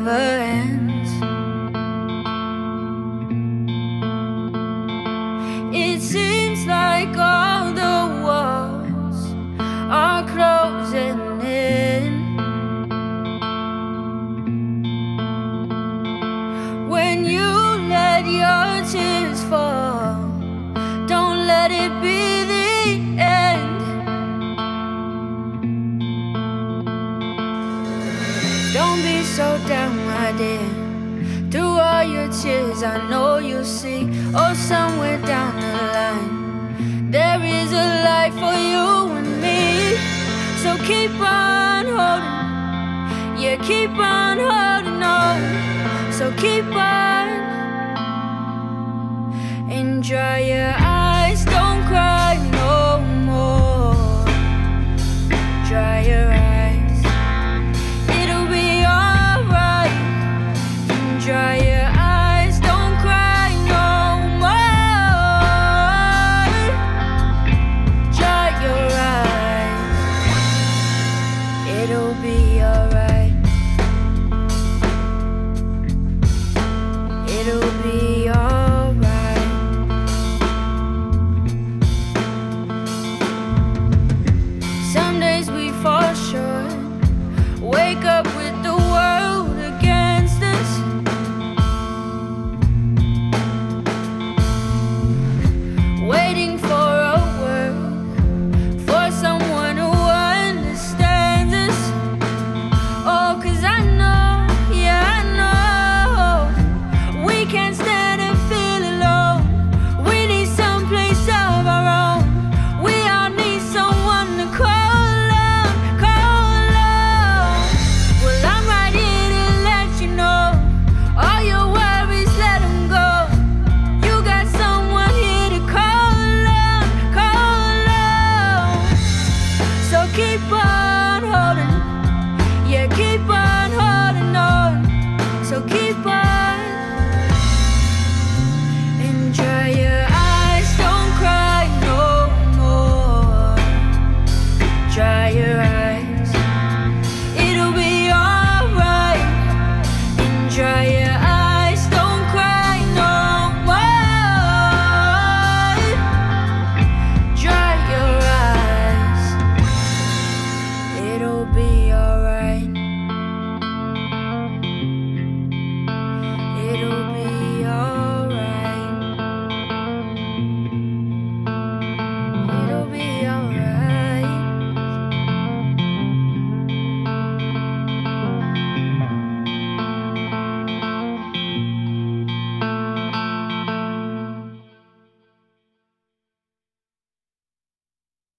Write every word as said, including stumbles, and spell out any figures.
never ends. It seems like all the walls are closing in. When you let your tears fall, don't let it be the end. Don't be so down, my dear. Through all your tears, I know you'll see. Oh, somewhere down the line, there is a light for you and me. So keep on holding, yeah, keep on holding on. So keep on, and dry your eyes.